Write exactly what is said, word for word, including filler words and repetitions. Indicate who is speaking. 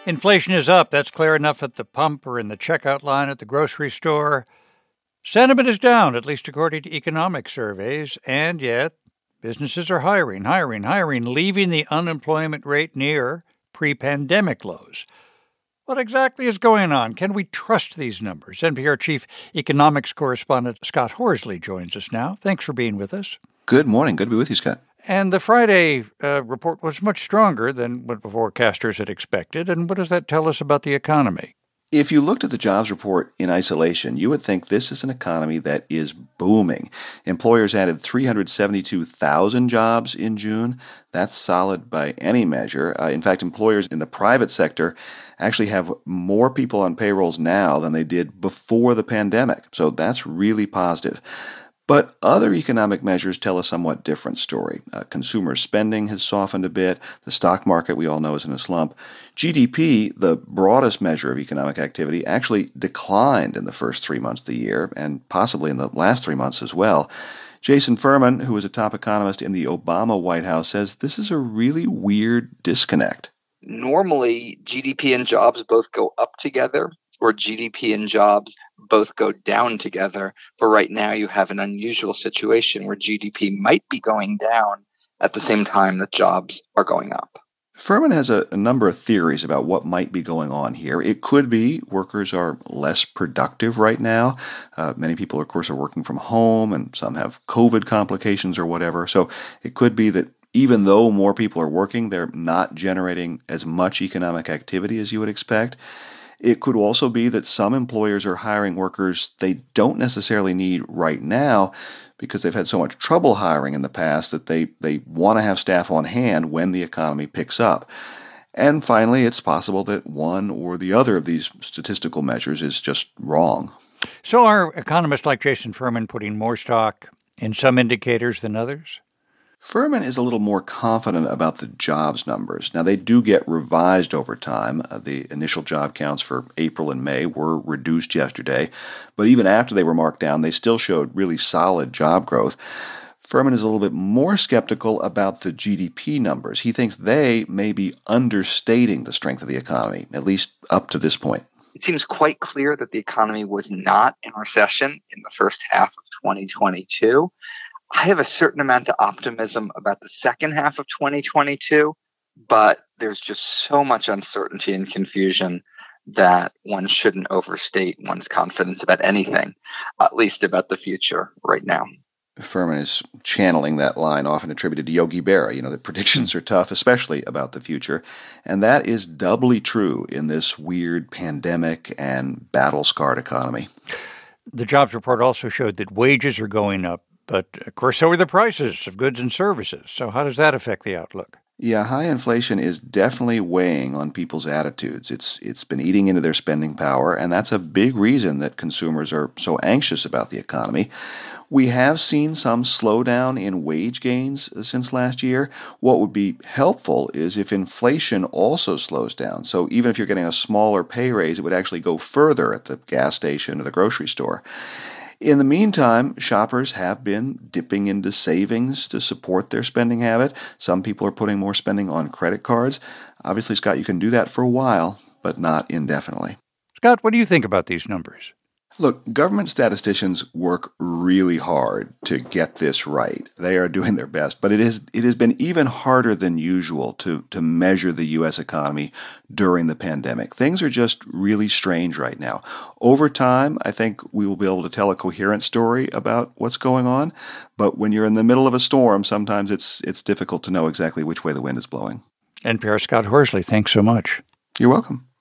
Speaker 1: Inflation is up. That's clear enough at the pump or in the checkout line at the grocery store. Sentiment is down, at least according to economic surveys, and yet businesses are hiring, hiring, hiring, leaving the unemployment rate near pre-pandemic lows. What exactly is going on? Can we trust these numbers? N P R Chief Economics Correspondent Scott Horsley joins us now. Thanks for being with us.
Speaker 2: Good morning. Good to be with you, Scott.
Speaker 1: And the Friday uh, report was much stronger than what the forecasters had expected. And what does that tell us about the economy?
Speaker 2: If you looked at the jobs report in isolation, you would think this is an economy that is booming. Employers added three hundred seventy-two thousand jobs in June. That's solid by any measure. Uh, in fact, employers in the private sector actually have more people on payrolls now than they did before the pandemic. So that's really positive. But other economic measures tell a somewhat different story. Uh, consumer spending has softened a bit. The stock market, we all know, is in a slump. G D P, the broadest measure of economic activity, actually declined in the first three months of the year, and possibly in the last three months as well. Jason Furman, who is a top economist in the Obama White House, says this is a really weird disconnect.
Speaker 3: Normally, G D P and jobs both go up together, or G D P and jobs both go down together. But right now you have an unusual situation where G D P might be going down at the same time that jobs are going up.
Speaker 2: Furman has a, a number of theories about what might be going on here. It could be workers are less productive right now. Uh, many people, of course, are working from home, and some have COVID complications or whatever. So it could be that even though more people are working, they're not generating as much economic activity as you would expect. It could also be that some employers are hiring workers they don't necessarily need right now because they've had so much trouble hiring in the past that they, they want to have staff on hand when the economy picks up. And finally, it's possible that one or the other of these statistical measures is just wrong.
Speaker 1: So are economists like Jason Furman putting more stock in some indicators than others?
Speaker 2: Furman is a little more confident about the jobs numbers. Now, they do get revised over time. Uh, the initial job counts for April and May were reduced yesterday, but even after they were marked down, they still showed really solid job growth. Furman is a little bit more skeptical about the G D P numbers. He thinks they may be understating the strength of the economy, at least up to this point.
Speaker 3: It seems quite clear that the economy was not in recession in the first half of twenty twenty-two. I have a certain amount of optimism about the second half of twenty twenty-two, but there's just so much uncertainty and confusion that one shouldn't overstate one's confidence about anything, at least about the future right now.
Speaker 2: Furman is channeling that line often attributed to Yogi Berra, you know, that predictions are tough, especially about the future. And that is doubly true in this weird pandemic and battle-scarred economy.
Speaker 1: The jobs report also showed that wages are going up. But, of course, so are the prices of goods and services. So how does that affect the outlook?
Speaker 2: Yeah, high inflation is definitely weighing on people's attitudes. It's It's been eating into their spending power, and that's a big reason that consumers are so anxious about the economy. We have seen some slowdown in wage gains since last year. What would be helpful is if inflation also slows down. So even if you're getting a smaller pay raise, it would actually go further at the gas station or the grocery store. In the meantime, shoppers have been dipping into savings to support their spending habit. Some people are putting more spending on credit cards. Obviously, Scott, you can do that for a while, but not indefinitely.
Speaker 1: Scott, what do you think about these numbers?
Speaker 2: Look, government statisticians work really hard to get this right. They are doing their best, but it is it has been even harder than usual to, to measure the U S economy during the pandemic. Things are just really strange right now. Over time, I think we will be able to tell a coherent story about what's going on, but when you're in the middle of a storm, sometimes it's it's difficult to know exactly which way the wind is blowing.
Speaker 1: N P R Scott Horsley, thanks so much.
Speaker 2: You're welcome.